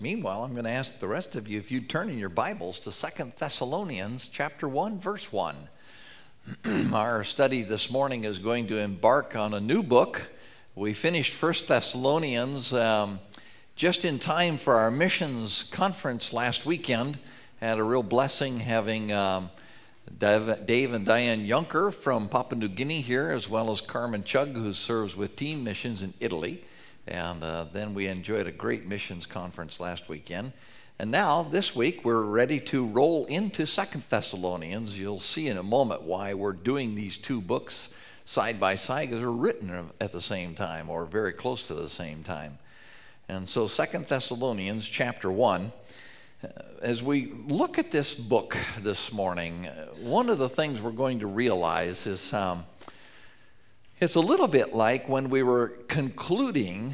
Meanwhile, I'm going to ask the rest of you if you'd turn in your Bibles to 2 Thessalonians chapter 1, verse 1. Our study this morning is going to embark on a new book. We finished 1 Thessalonians just in time for our missions conference last weekend. Had a real blessing having Dave and Diane Junker from Papua New Guinea here, as well as Carmen Chug, who serves with Team Missions in Italy. And then we enjoyed a great missions conference last weekend. And now, this week, we're ready to roll into 2 Thessalonians. You'll see in a moment why we're doing these two books side by side, because they're written at the same time, or very close to the same time. And so 2 Thessalonians chapter 1, as we look at this book this morning, one of the things we're going to realize is it's a little bit like when we were concluding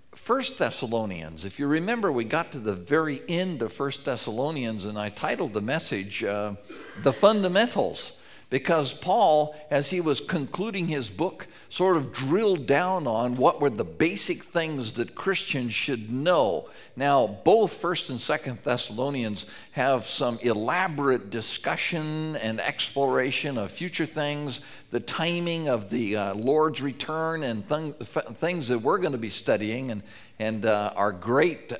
1 Thessalonians. If you remember, we got to the very end of 1 Thessalonians, and I titled the message, The Fundamentals, because Paul, as he was concluding his book, sort of drilled down on what were the basic things that Christians should know. Now, both 1st and 2nd Thessalonians have some elaborate discussion and exploration of future things, the timing of the Lord's return, and things that we're going to be studying and are great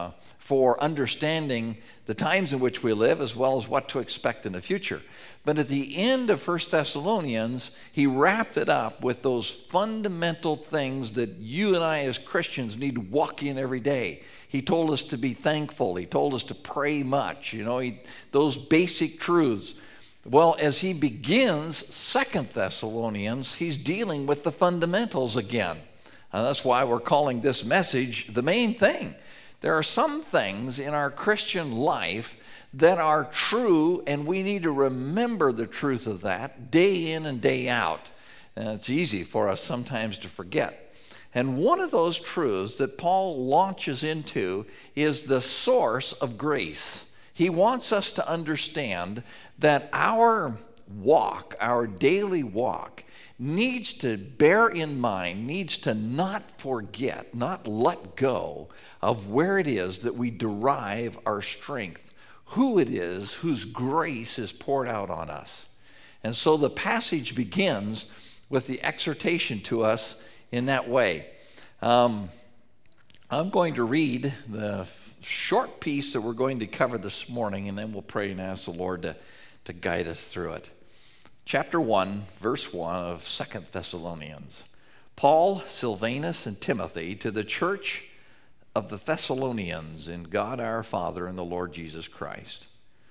for understanding the times in which we live, as well as what to expect in the future. But at the end of 1 Thessalonians, he wrapped it up with those fundamental things that you and I as Christians need to walk in every day. He told us to be thankful. He told us to pray much. Those basic truths. Well, as he begins 2 Thessalonians, he's dealing with the fundamentals again. And that's why we're calling this message the main thing. There are some things in our Christian life that are true, and we need to remember the truth of that day in and day out. And it's easy for us sometimes to forget. And one of those truths that Paul launches into is the source of grace. He wants us to understand that our walk, our daily walk, needs to bear in mind, needs to not forget, not let go of where it is that we derive our strength, who it is whose grace is poured out on us. And so the passage begins with the exhortation to us in that way. I'm going to read the short piece that we're going to cover this morning, and then we'll pray and ask the Lord to guide us through it. Chapter 1, verse 1 of 2 Thessalonians. Paul, Silvanus, and Timothy to the church of the Thessalonians in God our Father and the Lord Jesus Christ.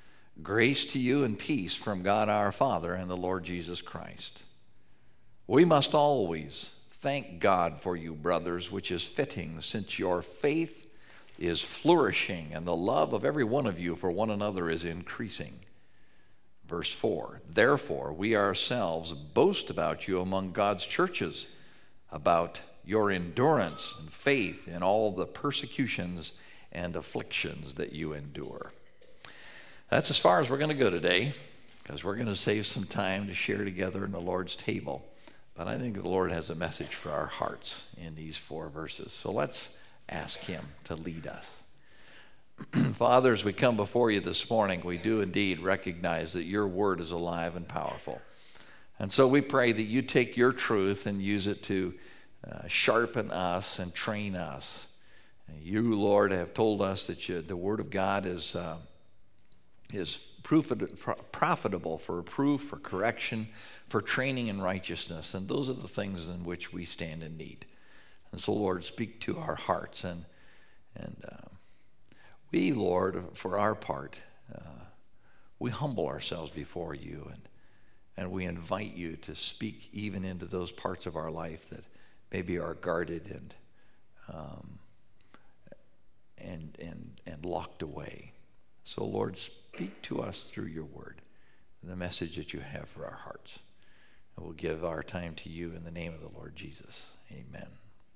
Grace to you and peace from God our Father and the Lord Jesus Christ. We must always thank God for you, brothers, which is fitting, since your faith is flourishing and the love of every one of you for one another is increasing. Verse 4, therefore we ourselves boast about you among God's churches, about your endurance and faith in all the persecutions and afflictions that you endure. That's as far as we're going to go today, because we're going to save some time to share together in the Lord's table. But I think the Lord has a message for our hearts in these 4 verses. So let's ask him to lead us. Father, as we come before you this morning, we do indeed recognize that your word is alive and powerful. And so we pray that you take your truth and use it to sharpen us and train us. And you, Lord, have told us that the word of God is profitable for reproof, for correction, for training in righteousness. And those are the things in which we stand in need. And so, Lord, speak to our hearts. And we, Lord, for our part, we humble ourselves before you, and we invite you to speak even into those parts of our life that maybe are guarded and locked away. So, Lord, speak to us through your word, the message that you have for our hearts. And we'll give our time to you in the name of the Lord Jesus. Amen.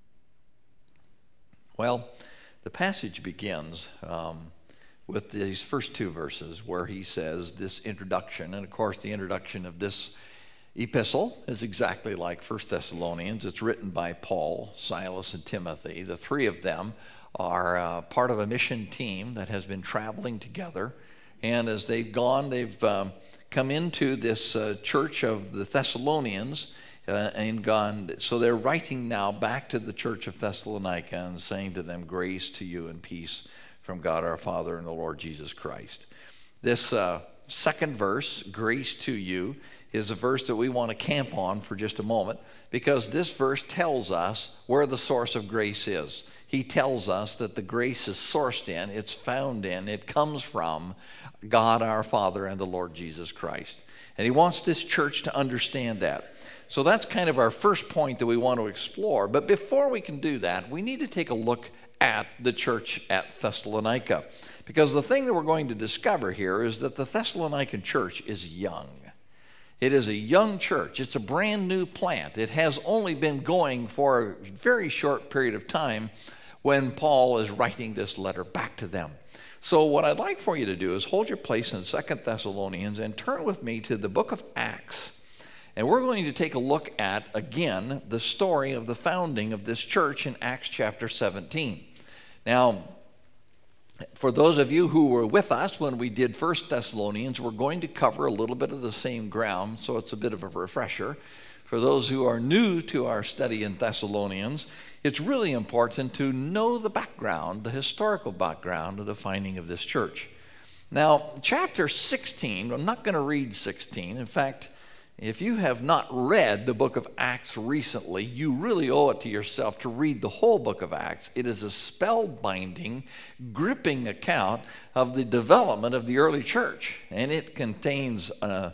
Well, the passage begins with these first 2 verses where he says this introduction. And, of course, the introduction of this epistle is exactly like 1 Thessalonians. It's written by Paul, Silas, and Timothy. The 3 of them are part of a mission team that has been traveling together. And as they've gone, they've come into this church of the Thessalonians and gone. So they're writing now back to the church of Thessalonica and saying to them, grace to you and peace from God our Father and the Lord Jesus Christ. This second verse, grace to you, is a verse that we want to camp on for just a moment, because this verse tells us where the source of grace is. He tells us that the grace is sourced in, it's found in, it comes from God our Father and the Lord Jesus Christ. And he wants this church to understand that. So that's kind of our first point that we want to explore. But before we can do that, we need to take a look at the church at Thessalonica. Because the thing that we're going to discover here is that the Thessalonican church is young. It is a young church. It's a brand new plant. It has only been going for a very short period of time when Paul is writing this letter back to them. So what I'd like for you to do is hold your place in 2 Thessalonians and turn with me to the book of Acts. And we're going to take a look at, again, the story of the founding of this church in Acts chapter 17. Now, for those of you who were with us when we did 1 Thessalonians, we're going to cover a little bit of the same ground, so it's a bit of a refresher. For those who are new to our study in Thessalonians, it's really important to know the background, the historical background of the finding of this church. Now, chapter 16, I'm not going to read 16. In fact, if you have not read the book of Acts recently, you really owe it to yourself to read the whole book of Acts. It is a spellbinding, gripping account of the development of the early church. And it contains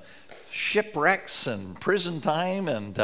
shipwrecks and prison time and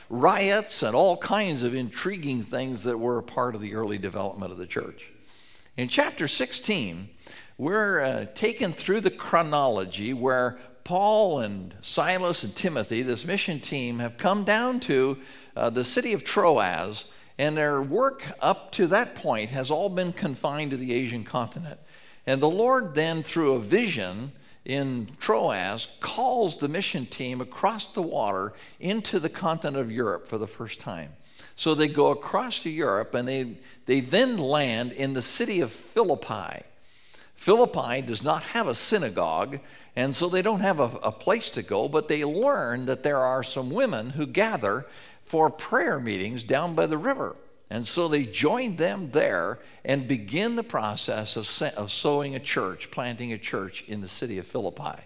riots and all kinds of intriguing things that were a part of the early development of the church. In chapter 16, we're taken through the chronology where Paul and Silas and Timothy, this mission team, have come down to the city of Troas, and their work up to that point has all been confined to the Asian continent. And the Lord then, through a vision in Troas, calls the mission team across the water into the continent of Europe for the first time. So they go across to Europe, and they then land in the city of Philippi. Philippi does not have a synagogue, and so they don't have a place to go, but they learn that there are some women who gather for prayer meetings down by the river. And so they join them there and begin the process of sowing a church, planting a church in the city of Philippi.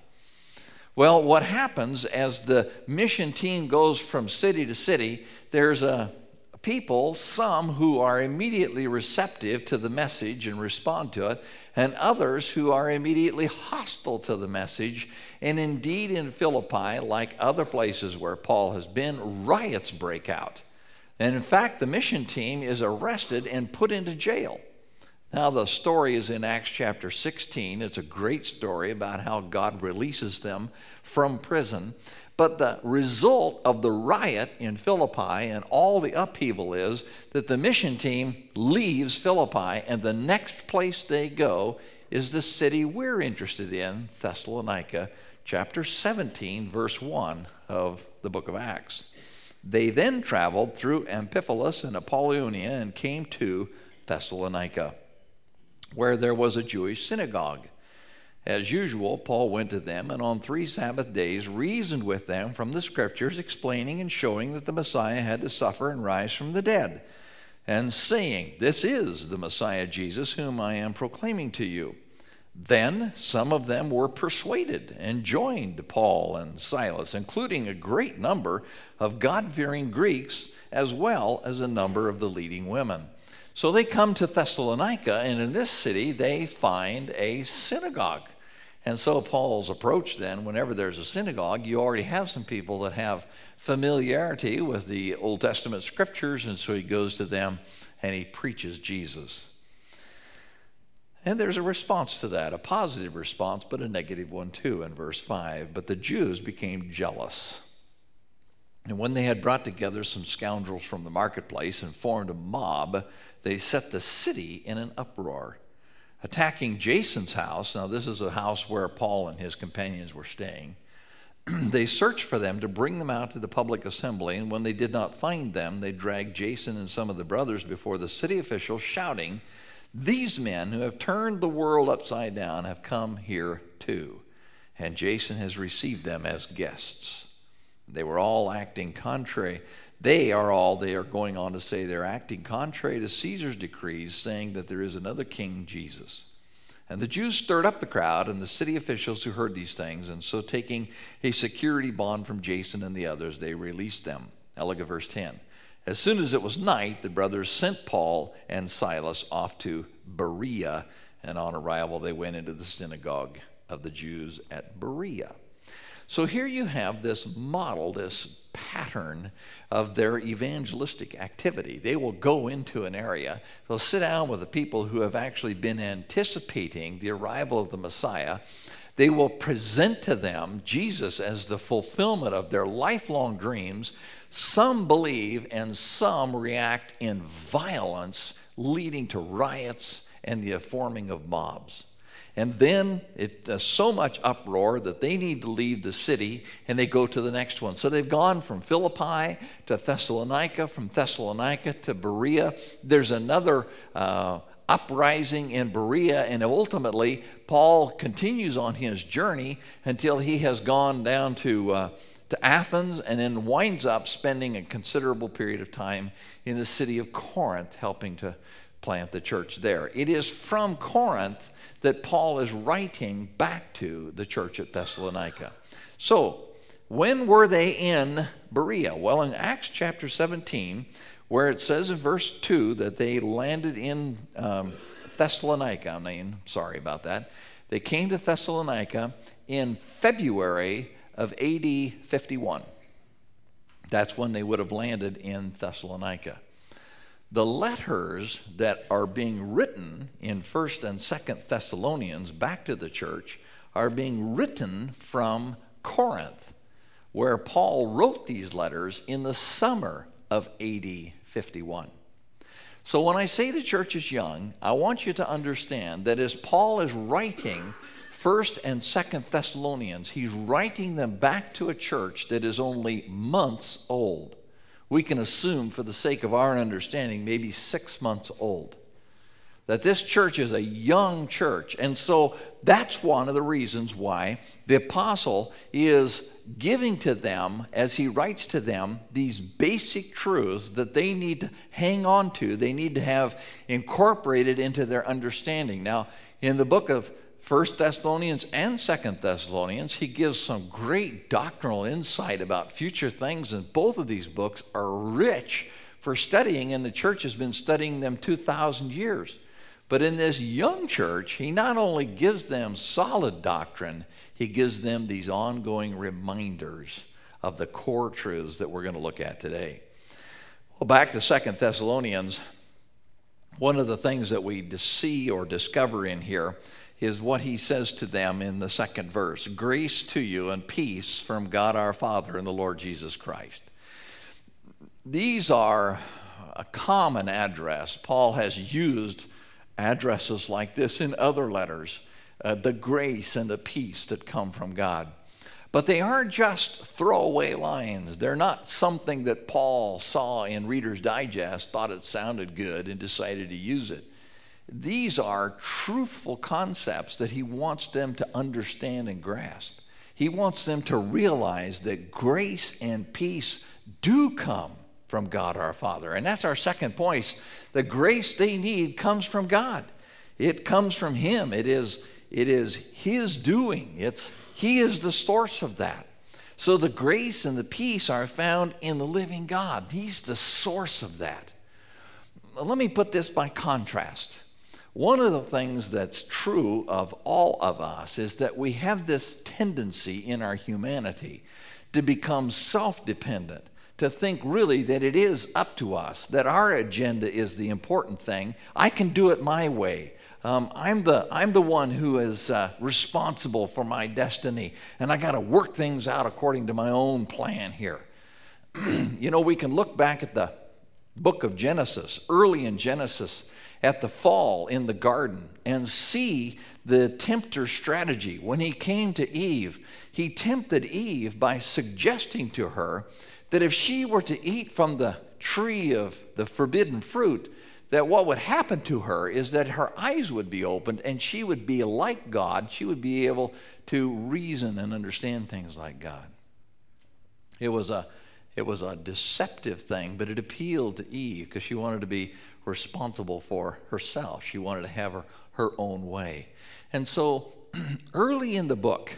Well, what happens as the mission team goes from city to city, there's people, some who are immediately receptive to the message and respond to it, and others who are immediately hostile to the message. And indeed, in Philippi, like other places where Paul has been, riots break out. And in fact, the mission team is arrested and put into jail. Now, the story is in Acts chapter 16. It's a great story about how God releases them from prison. But the result of the riot in Philippi and all the upheaval is that the mission team leaves Philippi, and the next place they go is the city we're interested in, Thessalonica, chapter 17, verse 1 of the book of Acts. They then traveled through Amphipolis and Apollonia and came to Thessalonica, where there was a Jewish synagogue. As usual, Paul went to them and on 3 Sabbath days reasoned with them from the Scriptures, explaining and showing that the Messiah had to suffer and rise from the dead, and saying, "This is the Messiah Jesus whom I am proclaiming to you." Then some of them were persuaded and joined Paul and Silas, including a great number of God-fearing Greeks, as well as a number of the leading women. So they come to Thessalonica, and in this city they find a synagogue. And so Paul's approach then, whenever there's a synagogue, you already have some people that have familiarity with the Old Testament scriptures, and so he goes to them and he preaches Jesus. And there's a response to that, a positive response, but a negative one too in verse 5. But the Jews became jealous. And when they had brought together some scoundrels from the marketplace and formed a mob, they set the city in an uproar, attacking Jason's house. Now, this is a house where Paul and his companions were staying. They searched for them to bring them out to the public assembly, and when they did not find them, they dragged Jason and some of the brothers before the city officials, shouting, These men who have turned the world upside down have come here too, and Jason has received them as guests. They were all acting contrary. They are going on to say they're acting contrary to Caesar's decrees, saying that there is another king, Jesus. And the Jews stirred up the crowd and the city officials who heard these things, and so taking a security bond from Jason and the others, they released them. Now look at verse 10. As soon as it was night, the brothers sent Paul and Silas off to Berea, and on arrival they went into the synagogue of the Jews at Berea. So here you have this model, this pattern of their evangelistic activity. They will go into an area, they'll sit down with the people who have actually been anticipating the arrival of the Messiah. They will present to them Jesus as the fulfillment of their lifelong dreams. Some believe and some react in violence, leading to riots and the forming of mobs. And then it's so much uproar that they need to leave the city, and they go to the next one. So they've gone from Philippi to Thessalonica, from Thessalonica to Berea. There's another uprising in Berea, and ultimately Paul continues on his journey until he has gone down to Athens, and then winds up spending a considerable period of time in the city of Corinth, helping to plant the church there. It is from Corinth that Paul is writing back to the church at Thessalonica. So, when were they in Berea? Well, in Acts chapter 17, where it says in verse 2 that they landed in Thessalonica. Sorry about that. They came to Thessalonica in February of AD 51. That's when they would have landed in Thessalonica. The letters that are being written in 1st and 2nd Thessalonians back to the church are being written from Corinth, where Paul wrote these letters in the summer of AD 51. So when I say the church is young, I want you to understand that as Paul is writing 1st and 2nd Thessalonians, he's writing them back to a church that is only months old. We can assume, for the sake of our understanding, maybe 6 months old. That this church is a young church. And so that's one of the reasons why the apostle is giving to them, as he writes to them, these basic truths that they need to hang on to, they need to have incorporated into their understanding. Now, in the book of 1 Thessalonians and 2 Thessalonians, he gives some great doctrinal insight about future things, and both of these books are rich for studying, and the church has been studying them 2,000 years. But in this young church, he not only gives them solid doctrine, he gives them these ongoing reminders of the core truths that we're going to look at today. Well, back to 2 Thessalonians, one of the things that we see or discover in here is what he says to them in the second verse. Grace to you and peace from God our Father and the Lord Jesus Christ. These are a common address. Paul has used addresses like this in other letters, the grace and the peace that come from God. But they aren't just throwaway lines. They're not something that Paul saw in Reader's Digest, thought it sounded good, and decided to use it. These are truthful concepts that he wants them to understand and grasp. He wants them to realize that grace and peace do come from God our Father. And that's our second point. The grace they need comes from God. It comes from him. It is his doing. He is the source of that. So the grace and the peace are found in the living God. He's the source of that. Let me put this by contrast. One of the things that's true of all of us is that we have this tendency in our humanity to become self-dependent, to think really that it is up to us, that our agenda is the important thing. I can do it my way. I'm the one who is responsible for my destiny, and I got to work things out according to my own plan here. We can look back at the book of Genesis, early in Genesis, at the fall in the garden, and see the tempter's strategy. When he came to Eve, he tempted Eve by suggesting to her that if she were to eat from the tree of the forbidden fruit, that what would happen to her is that her eyes would be opened and she would be like God. She would be able to reason and understand things like God. It was a deceptive thing, but it appealed to Eve because she wanted to be responsible for herself. She wanted to have her own way. And so early in the book,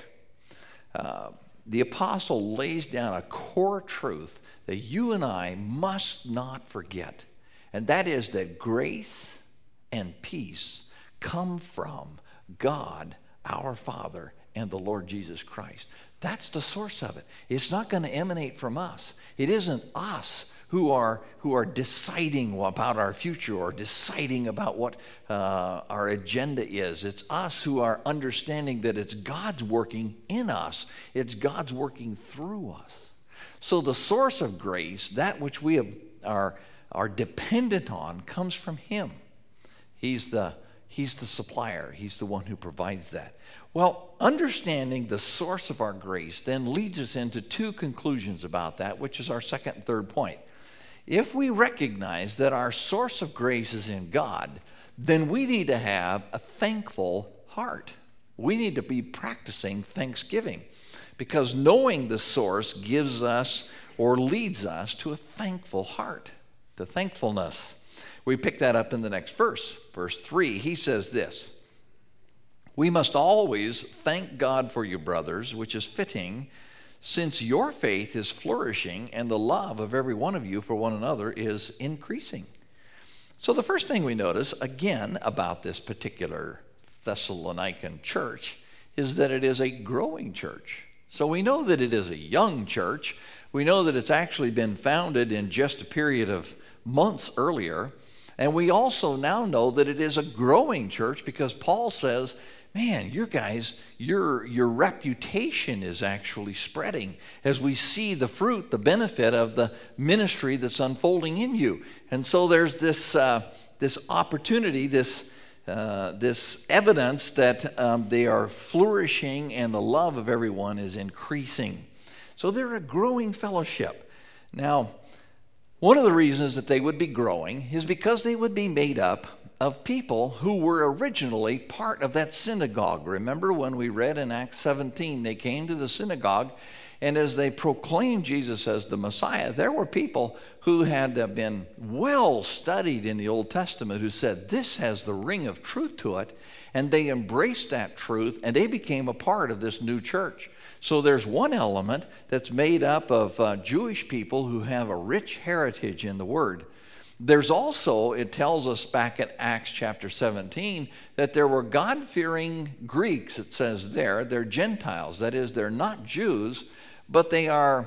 the apostle lays down a core truth that you and I must not forget. And that is that grace and peace come from God, our Father, and the Lord Jesus Christ. That's the source of it. It's not going to emanate from us. It isn't us who are deciding about our future or deciding about what our agenda is. It's us who are understanding that it's God's working in us. It's God's working through us. So the source of grace, that which we are dependent on, comes from Him. He's the supplier. He's the one who provides that. Well, understanding the source of our grace then leads us into two conclusions about that, which is our second and third point. If we recognize that our source of grace is in God, then we need to have a thankful heart. We need to be practicing thanksgiving, because knowing the source gives us or leads us to a thankful heart, to thankfulness. We pick that up in the next verse. Verse 3, he says this: "We must always thank God for you, brothers, which is fitting, since your faith is flourishing and the love of every one of you for one another is increasing." So the first thing we notice, again, about this particular Thessalonican church is that it is a growing church. So we know that it is a young church. We know that it's actually been founded in just a period of months earlier. And we also now know that it is a growing church because Paul says, man, you guys, your reputation is actually spreading as we see the fruit, the benefit of the ministry that's unfolding in you. And so there's this opportunity, this evidence that they are flourishing and the love of everyone is increasing. So they're a growing fellowship. Now, one of the reasons that they would be growing is because they would be made up of people who were originally part of that synagogue. Remember when we read in Acts 17, they came to the synagogue, and as they proclaimed Jesus as the Messiah, there were people who had been well studied in the Old Testament who said, this has the ring of truth to it, and they embraced that truth, and they became a part of this new church. So there's one element that's made up of Jewish people who have a rich heritage in the Word. There's also, it tells us back in Acts chapter 17, that there were God-fearing Greeks, it says there. They're Gentiles. That is, they're not Jews, but they are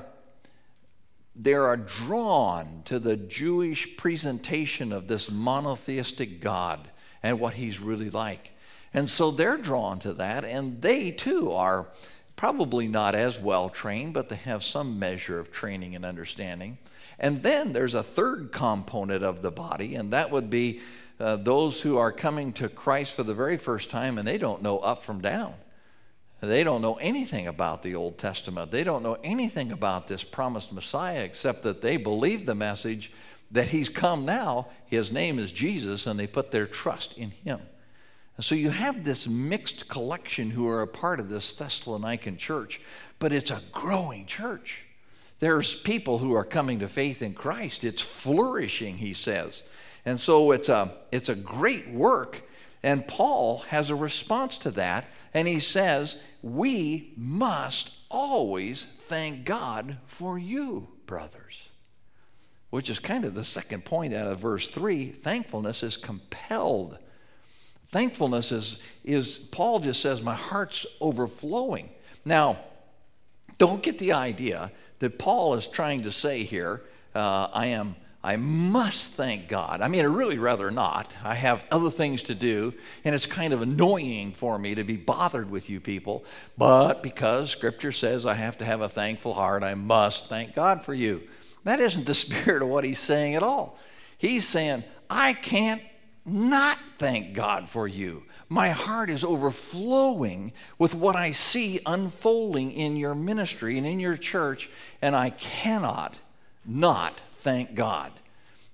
drawn to the Jewish presentation of this monotheistic God and what He's really like. And so they're drawn to that, and they too are probably not as well trained, but they have some measure of training and understanding. And then there's a third component of the body, and that would be those who are coming to Christ for the very first time, and they don't know up from down. They don't know anything about the Old Testament. They don't know anything about this promised Messiah, except that they believe the message that He's come now. His name is Jesus, and they put their trust in Him. And so you have this mixed collection who are a part of this Thessalonican church, but it's a growing church. There's people who are coming to faith in Christ. It's flourishing, he says. And so it's a great work, and Paul has a response to that, and he says, we must always thank God for you, brothers. Which is kind of the second point out of verse 3. Thankfulness is compelled. Thankfulness is Paul just says, my heart's overflowing. Now, don't get the idea that Paul is trying to say here, I must thank God. I mean, I'd really rather not. I have other things to do, and it's kind of annoying for me to be bothered with you people. But because Scripture says I have to have a thankful heart, I must thank God for you. That isn't the spirit of what he's saying at all. He's saying, I can't not thank God for you. My heart is overflowing with what I see unfolding in your ministry and in your church, and I cannot not thank God.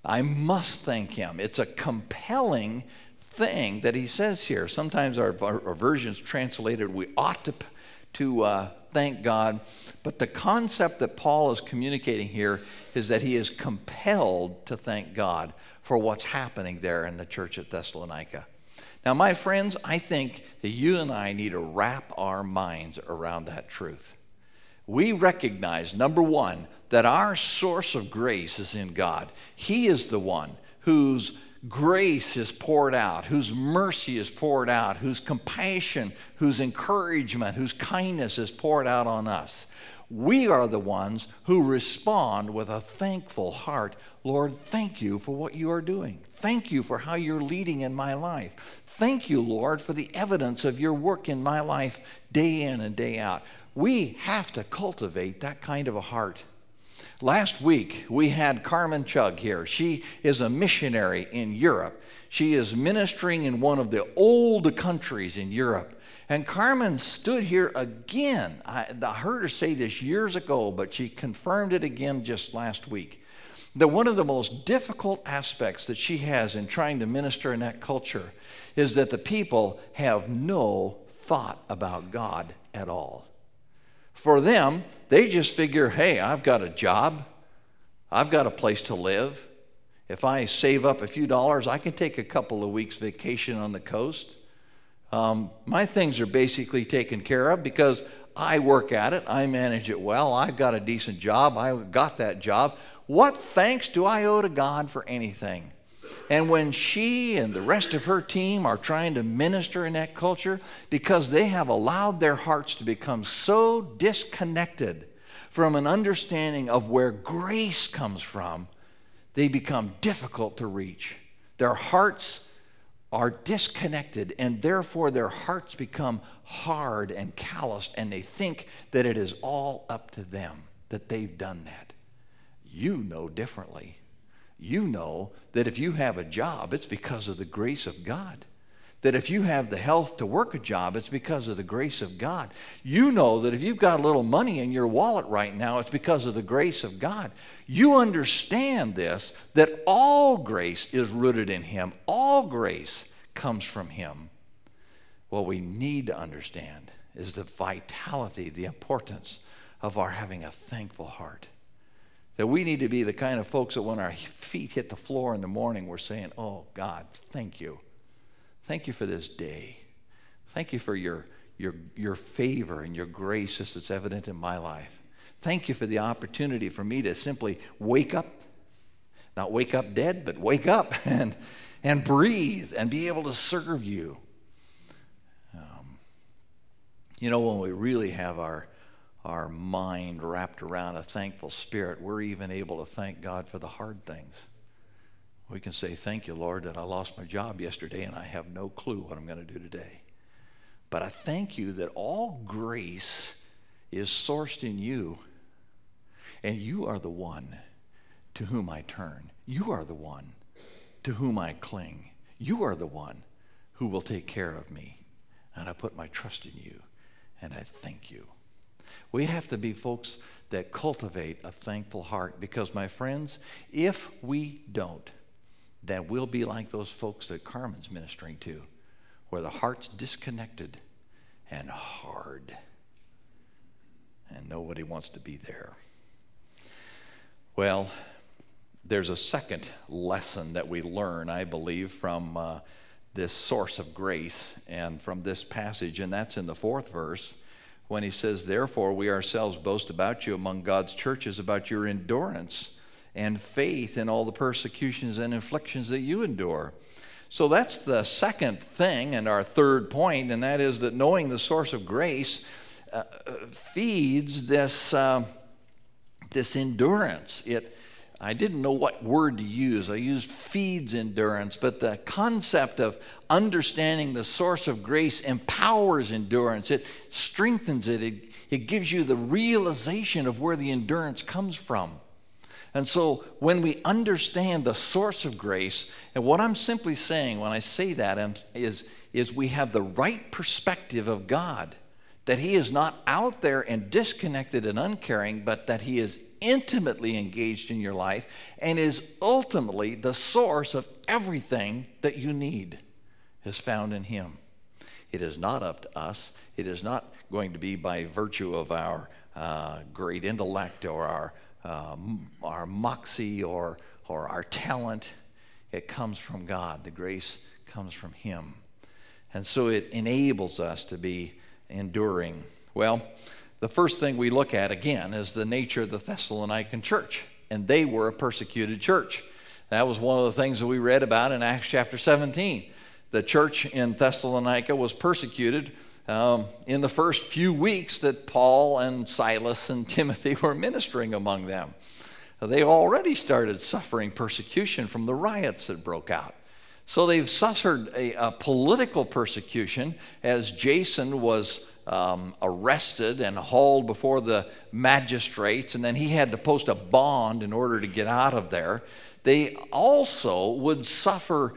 I must thank him. It's a compelling thing that he says here. Sometimes our versions translated, we ought to thank God. But the concept that Paul is communicating here is that he is compelled to thank God for what's happening there in the church at Thessalonica. Now, my friends, I think that you and I need to wrap our minds around that truth. We recognize, number one, that our source of grace is in God. He is the one whose grace is poured out, whose mercy is poured out, whose compassion, whose encouragement, whose kindness is poured out on us. We are the ones who respond with a thankful heart. Lord, thank you for what you are doing. Thank you for how you're leading in my life. Thank you, Lord, for the evidence of your work in my life day in and day out. We have to cultivate that kind of a heart. Last week, we had Carmen Chug here. She is a missionary in Europe. She is ministering in one of the old countries in Europe. And Carmen stood here again. I heard her say this years ago, but she confirmed it again just last week. That one of the most difficult aspects that she has in trying to minister in that culture is that the people have no thought about God at all. For them, they just figure, hey, I've got a job. I've got a place to live. If I save up a few dollars, I can take a couple of weeks vacation on the coast. My things are basically taken care of because I work at it. I manage it well. I've got a decent job. I got that job. What thanks do I owe to God for anything? And when she and the rest of her team are trying to minister in that culture, because they have allowed their hearts to become so disconnected from an understanding of where grace comes from, they become difficult to reach. Their hearts are disconnected, and therefore their hearts become hard and calloused, and they think that it is all up to them, that they've done that. You know differently. You know that if you have a job, it's because of the grace of God. That if you have the health to work a job, it's because of the grace of God. You know that if you've got a little money in your wallet right now, it's because of the grace of God. You understand this, that all grace is rooted in him. All grace comes from him. What we need to understand is the vitality, the importance of our having a thankful heart. That we need to be the kind of folks that when our feet hit the floor in the morning, we're saying, oh, God, thank you. Thank you for this day. Thank you for your favor and your grace as it's evident in my life. Thank you for the opportunity for me to simply wake up, not wake up dead, but wake up and breathe and be able to serve you. When we really have our mind wrapped around a thankful spirit, we're even able to thank God for the hard things. We can say, thank you, Lord, that I lost my job yesterday and I have no clue what I'm going to do today. But I thank you that all grace is sourced in you, and you are the one to whom I turn. You are the one to whom I cling. You are the one who will take care of me, and I put my trust in you, and I thank you. We have to be folks that cultivate a thankful heart, because, my friends, if we don't, then we'll be like those folks that Carmen's ministering to, where the heart's disconnected and hard, and nobody wants to be there. Well, there's a second lesson that we learn, I believe, from this source of grace and from this passage, and that's in the 4th verse, when he says, therefore we ourselves boast about you among God's churches, about your endurance and faith in all the persecutions and afflictions that you endure. So that's the second thing and our third point, and that is that knowing the source of grace feeds this endurance. I didn't know what word to use. I used feeds endurance, but the concept of understanding the source of grace empowers endurance. It strengthens it. It gives you the realization of where the endurance comes from. And so when we understand the source of grace, and what I'm simply saying when I say that is we have the right perspective of God, that he is not out there and disconnected and uncaring, but that he is intimately engaged in your life and is ultimately the source of everything that you need is found in him. It is not up to us. It is not going to be by virtue of our great intellect or our moxie or our talent. It comes from God. The grace comes from him. And so it enables us to be enduring. Well, the first thing we look at, again, is the nature of the Thessalonican church. And they were a persecuted church. That was one of the things that we read about in Acts chapter 17. The church in Thessalonica was persecuted in the first few weeks that Paul and Silas and Timothy were ministering among them. They already started suffering persecution from the riots that broke out. So they've suffered a political persecution as Jason was arrested and hauled before the magistrates, and then he had to post a bond in order to get out of there. They also would suffer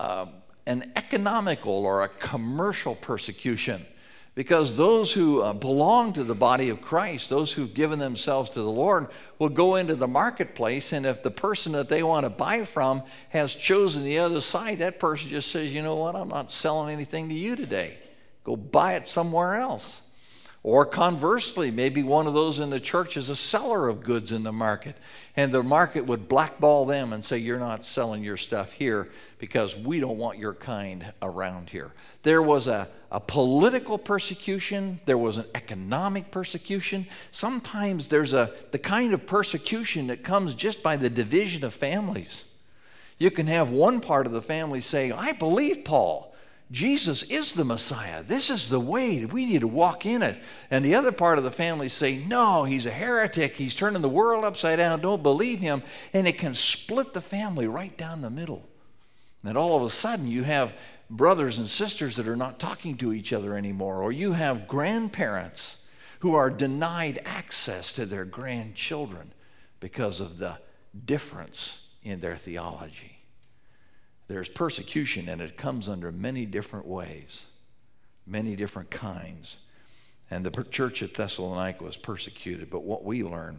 an economical or a commercial persecution, because those who belong to the body of Christ, those who've given themselves to the Lord, will go into the marketplace, and if the person that they want to buy from has chosen the other side, that person just says, you know what, I'm not selling anything to you today. Go buy it somewhere else. Or conversely, maybe one of those in the church is a seller of goods in the market, and the market would blackball them and say, you're not selling your stuff here because we don't want your kind around here. There was a political persecution. There was an economic persecution. Sometimes there's the kind of persecution that comes just by the division of families. You can have one part of the family say, I believe Paul. Jesus is the Messiah. This is the way. We need to walk in it. And the other part of the family say, no, he's a heretic. He's turning the world upside down. Don't believe him. And it can split the family right down the middle. And all of a sudden you have brothers and sisters that are not talking to each other anymore. Or you have grandparents who are denied access to their grandchildren because of the difference in their theology. There's persecution, and it comes under many different ways, many different kinds. And the church at Thessalonica was persecuted. But what we learn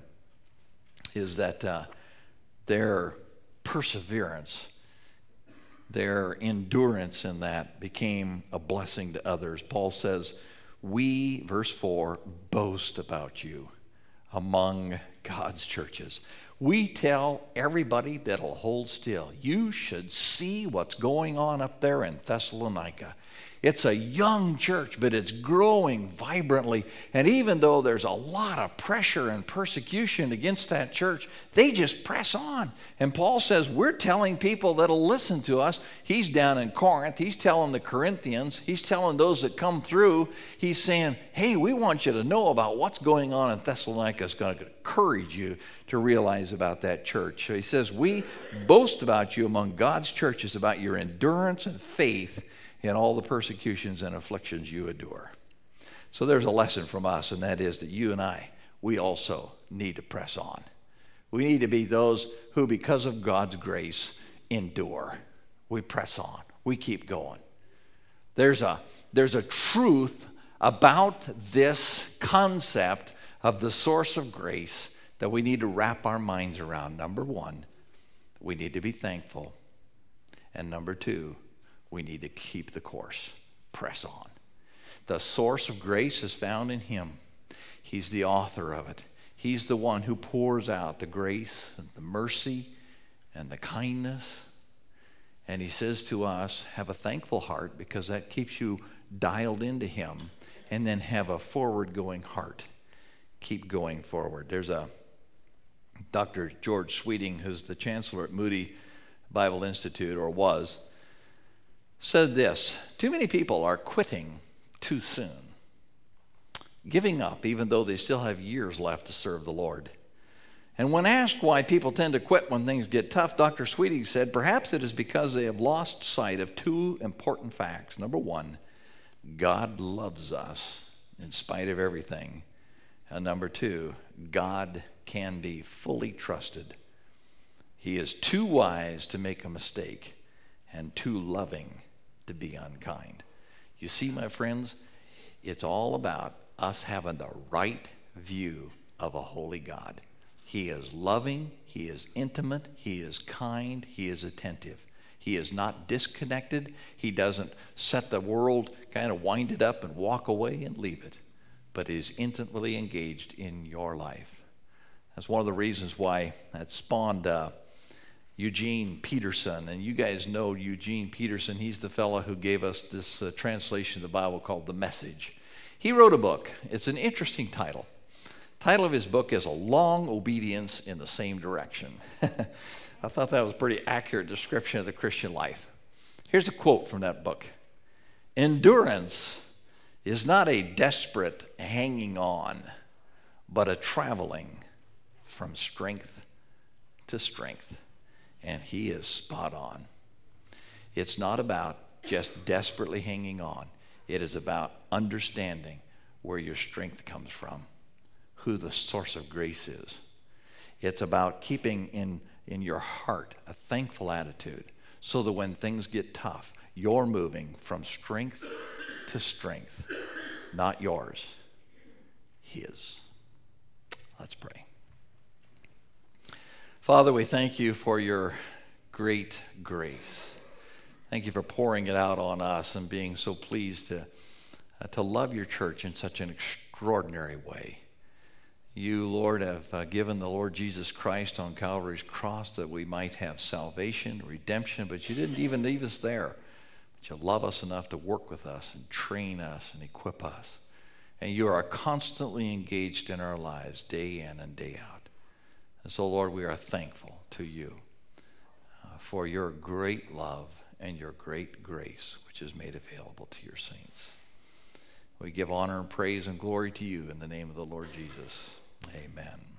is that their perseverance, their endurance in that became a blessing to others. Paul says, we, verse 4, boast about you among God's churches. We tell everybody that'll hold still, you should see what's going on up there in Thessalonica. It's a young church, but it's growing vibrantly. And even though there's a lot of pressure and persecution against that church, they just press on. And Paul says, we're telling people that'll listen to us. He's down in Corinth. He's telling the Corinthians. He's telling those that come through. He's saying, hey, we want you to know about what's going on in Thessalonica. It's going to encourage you to realize about that church. So he says, we boast about you among God's churches, about your endurance and faith in all the persecutions and afflictions you endure. So there's a lesson from us, and that is that you and I, we also need to press on. We need to be those who, because of God's grace, endure. We press on. We keep going. There's a truth about this concept of the source of grace that we need to wrap our minds around. Number one, we need to be thankful. And number two, we need to keep the course, press on. The source of grace is found in him. He's the author of it. He's the one who pours out the grace and the mercy and the kindness. And he says to us, have a thankful heart, because that keeps you dialed into him. And then have a forward-going heart. Keep going forward. There's a Dr. George Sweeting, who's the chancellor at Moody Bible Institute, or was, said this: too many people are quitting too soon, giving up even though they still have years left to serve the Lord. And when asked why people tend to quit when things get tough, Dr. Sweeting said, perhaps it is because they have lost sight of two important facts. Number one, God loves us in spite of everything. And number two, God can be fully trusted. He is too wise to make a mistake and too loving to be unkind. You see, my friends, it's all about us having the right view of a holy God. He is loving, he is intimate, he is kind, he is attentive. He is not disconnected. He doesn't set the world, kind of wind it up and walk away and leave it, but is intimately engaged in your life. That's one of the reasons why that spawned Eugene Peterson. And you guys know Eugene Peterson. He's the fellow who gave us this translation of the Bible called The Message. He wrote a book. It's an interesting title. The title of his book is A Long Obedience in the Same Direction. I thought that was a pretty accurate description of the Christian life. Here's a quote from that book. Endurance is not a desperate hanging on, but a traveling from strength to strength. And he is spot on. It's not about just desperately hanging on. It is about understanding where your strength comes from, who the source of grace is. It's about keeping in your heart a thankful attitude so that when things get tough, you're moving from strength to strength. Not yours, his. Let's pray. Father, we thank you for your great grace. Thank you for pouring it out on us and being so pleased to love your church in such an extraordinary way. You, Lord, have given the Lord Jesus Christ on Calvary's cross that we might have salvation, redemption, but you didn't even leave us there. But you love us enough to work with us and train us and equip us. And you are constantly engaged in our lives day in and day out. And so, Lord, we are thankful to you for your great love and your great grace, which is made available to your saints. We give honor and praise and glory to you in the name of the Lord Jesus. Amen.